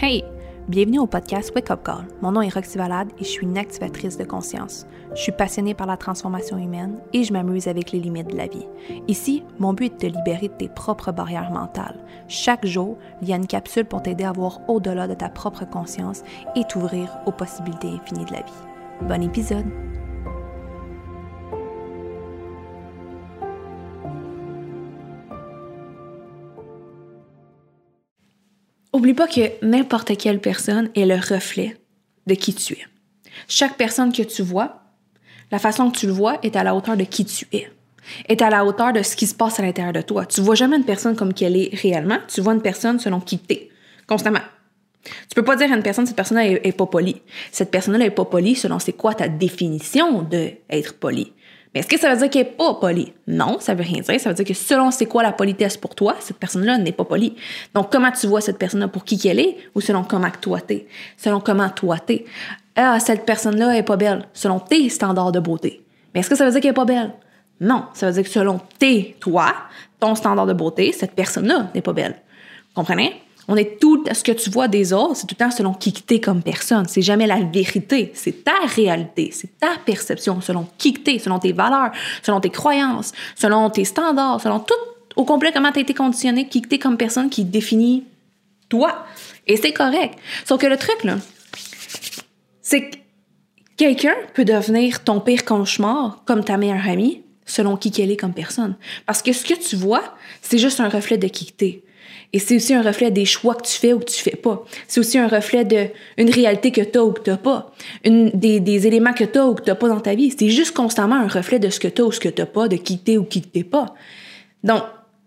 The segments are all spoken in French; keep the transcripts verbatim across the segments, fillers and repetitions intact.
Hey! Bienvenue au podcast Wake Up Call. Mon nom est Roxy Valade et je suis une activatrice de conscience. Je suis passionnée par la transformation humaine et je m'amuse avec les limites de la vie. Ici, mon but est de te libérer de tes propres barrières mentales. Chaque jour, il y a une capsule pour t'aider à voir au-delà de ta propre conscience et t'ouvrir aux possibilités infinies de la vie. Bon épisode! Oublie pas que n'importe quelle personne est le reflet de qui tu es. Chaque personne que tu vois, la façon que tu le vois est à la hauteur de qui tu es, est à la hauteur de ce qui se passe à l'intérieur de toi. Tu vois jamais une personne comme qu'elle est réellement, tu vois une personne selon qui tu es, constamment. Tu peux pas dire à une personne, cette personne-là est, est pas polie. Cette personne-là est pas polie selon c'est quoi ta définition d'être polie. Mais est-ce que ça veut dire qu'elle n'est pas polie? Non, ça veut rien dire. Ça veut dire que selon c'est quoi la politesse pour toi, cette personne-là n'est pas polie. Donc, comment tu vois cette personne-là pour qui qu'elle est ou selon comment toi t'es? Selon comment toi t'es. Ah, cette personne-là est pas belle. Selon tes standards de beauté. Mais est-ce que ça veut dire qu'elle est pas belle? Non, ça veut dire que selon tes, toi, ton standard de beauté, cette personne-là n'est pas belle. Comprenez? On est tout, ce que tu vois des autres, c'est tout le temps selon qui t'es comme personne. C'est jamais la vérité. C'est ta réalité. C'est ta perception selon qui t'es, selon tes valeurs, selon tes croyances, selon tes standards, selon tout au complet comment t'as été conditionné, qui t'es comme personne qui définit toi. Et c'est correct. Sauf que le truc, là, c'est que quelqu'un peut devenir ton pire cauchemar comme ta meilleure amie selon qui qu'elle est comme personne. Parce que ce que tu vois, c'est juste un reflet de qui t'es. Et c'est aussi un reflet des choix que tu fais ou que tu fais pas. C'est aussi un reflet d'une réalité que tu as ou que tu n'as pas. Une, des, des éléments que tu as ou que tu n'as pas dans ta vie. C'est juste constamment un reflet de ce que tu as ou ce que tu n'as pas, de qui tu es ou qui tu n'es pas. Donc,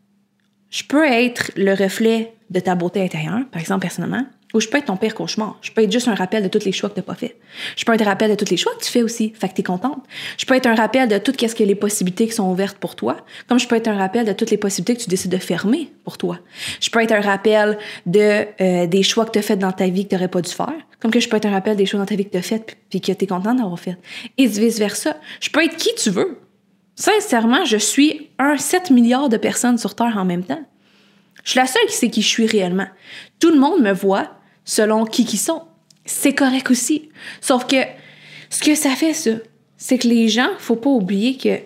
je peux être le reflet de ta beauté intérieure, par exemple, personnellement, ou je peux être ton pire cauchemar. Je peux être juste un rappel de tous les choix que tu n'as pas fait. Je peux être un rappel de tous les choix que tu fais aussi, fait que tu es contente. Je peux être un rappel de toutes ce que les possibilités qui sont ouvertes pour toi, comme je peux être un rappel de toutes les possibilités que tu décides de fermer pour toi. Je peux être un rappel de euh, des choix que tu as fait dans ta vie que tu n'aurais pas dû faire, comme que je peux être un rappel des choix dans ta vie que tu as fait puis que tu es contente d'avoir fait. Et vice-versa. Je peux être qui tu veux. Sincèrement, je suis un sept milliards de personnes sur Terre en même temps. Je suis la seule qui sait qui je suis réellement. Tout le monde me voit selon qui qu'ils sont. C'est correct aussi. Sauf que ce que ça fait, ça, c'est que les gens, faut pas oublier que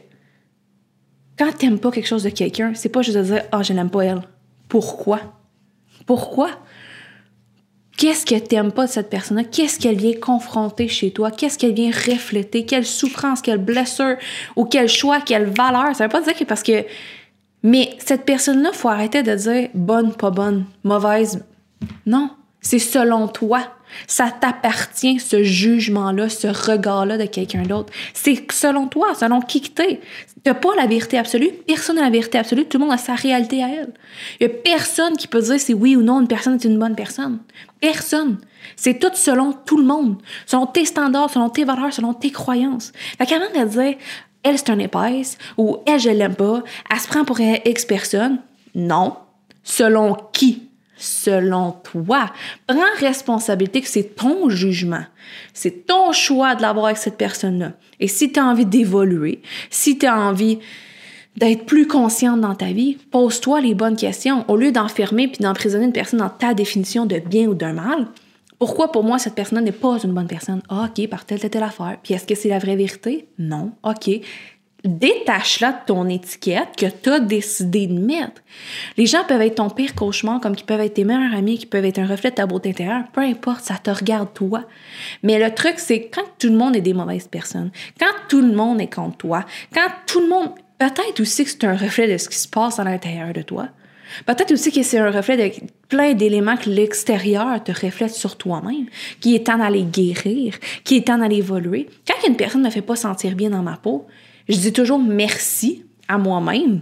quand t'aimes pas quelque chose de quelqu'un, c'est pas juste de dire « Ah, oh, je l'aime pas elle ». Pourquoi? Pourquoi? Qu'est-ce que t'aimes pas de cette personne-là? Qu'est-ce qu'elle vient confronter chez toi? Qu'est-ce qu'elle vient refléter? Quelle souffrance, quelle blessure ou quel choix, quelle valeur? Ça veut pas dire que parce que... Mais cette personne-là, faut arrêter de dire « bonne, pas bonne, mauvaise ». Non. C'est selon toi. Ça t'appartient, ce jugement-là, ce regard-là de quelqu'un d'autre. C'est selon toi, selon qui que t'es. T'as pas la vérité absolue. Personne n'a la vérité absolue. Tout le monde a sa réalité à elle. Il y a personne qui peut dire si oui ou non une personne est une bonne personne. Personne. C'est tout selon tout le monde. Selon tes standards, selon tes valeurs, selon tes croyances. Fait qu'avant de dire « elle, c'est un épaisse » ou « elle, je l'aime pas », elle se prend pour X personne. Non. Selon qui? Selon toi. Prends responsabilité que c'est ton jugement. C'est ton choix de l'avoir avec cette personne-là. Et si tu as envie d'évoluer, si tu as envie d'être plus consciente dans ta vie, pose-toi les bonnes questions. Au lieu d'enfermer puis d'emprisonner une personne dans ta définition de bien ou d'un mal, pourquoi pour moi cette personne n'est pas une bonne personne? Ah, OK, par telle, telle, telle affaire. Puis est-ce que c'est la vraie vérité? Non. OK. Détache-la de ton étiquette que tu as décidé de mettre. Les gens peuvent être ton pire cauchemar, comme qu'ils peuvent être tes meilleurs amis, qui peuvent être un reflet de ta beauté intérieure. Peu importe, ça te regarde toi. Mais le truc, c'est quand tout le monde est des mauvaises personnes, quand tout le monde est contre toi, quand tout le monde... Peut-être aussi que c'est un reflet de ce qui se passe à l'intérieur de toi. Peut-être aussi que c'est un reflet de plein d'éléments que l'extérieur te reflète sur toi-même, qui est temps d'aller guérir, qui est temps d'aller évoluer. Quand une personne ne me fait pas sentir bien dans ma peau, je dis toujours merci à moi-même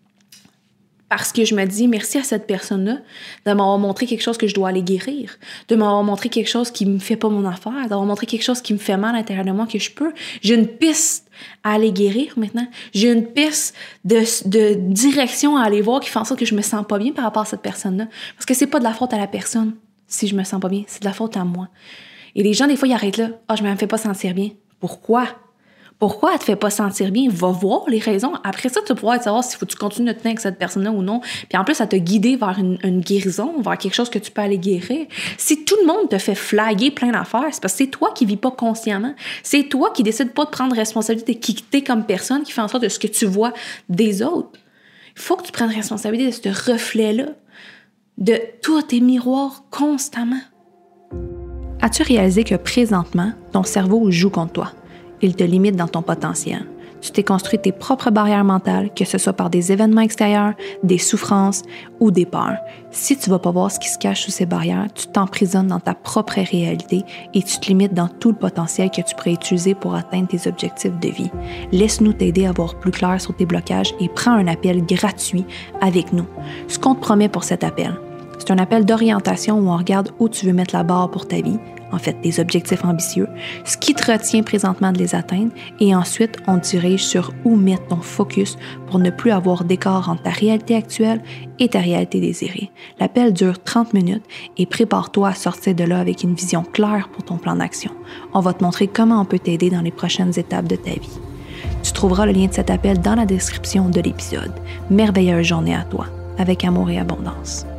parce que je me dis merci à cette personne-là de m'avoir montré quelque chose que je dois aller guérir, de m'avoir montré quelque chose qui me fait pas mon affaire, d'avoir montré quelque chose qui me fait mal à l'intérieur de moi que je peux. J'ai une piste à aller guérir maintenant. J'ai une piste de, de direction à aller voir qui fait en sorte que je me sens pas bien par rapport à cette personne-là. Parce que c'est pas de la faute à la personne si je me sens pas bien, c'est de la faute à moi. Et les gens, des fois, ils arrêtent là. « Ah, oh, je me fais pas sentir bien. » Pourquoi? Pourquoi elle te fait pas sentir bien? Va voir les raisons. Après ça, tu vas pouvoir savoir s'il faut que tu continues de tenir avec cette personne-là ou non. Puis en plus, ça t'a guidé vers une, une guérison, vers quelque chose que tu peux aller guérir. Si tout le monde te fait flaguer plein d'affaires, c'est parce que c'est toi qui vis pas consciemment. C'est toi qui décides pas de prendre responsabilité, qui t'es comme personne, qui fait en sorte de ce que tu vois des autres. Il faut que tu prennes responsabilité de ce reflet-là, de tous tes miroirs constamment. As-tu réalisé que présentement, ton cerveau joue contre toi? Il te limite dans ton potentiel. Tu t'es construit tes propres barrières mentales, que ce soit par des événements extérieurs, des souffrances ou des peurs. Si tu ne vas pas voir ce qui se cache sous ces barrières, tu t'emprisonnes dans ta propre réalité et tu te limites dans tout le potentiel que tu pourrais utiliser pour atteindre tes objectifs de vie. Laisse-nous t'aider à voir plus clair sur tes blocages et prends un appel gratuit avec nous. Ce qu'on te promet pour cet appel, c'est un appel d'orientation où on regarde où tu veux mettre la barre pour ta vie, en fait, des objectifs ambitieux, ce qui te retient présentement de les atteindre, et ensuite, on te dirige sur où mettre ton focus pour ne plus avoir d'écart entre ta réalité actuelle et ta réalité désirée. L'appel dure trente minutes et prépare-toi à sortir de là avec une vision claire pour ton plan d'action. On va te montrer comment on peut t'aider dans les prochaines étapes de ta vie. Tu trouveras le lien de cet appel dans la description de l'épisode. Merveilleuse journée à toi, avec amour et abondance.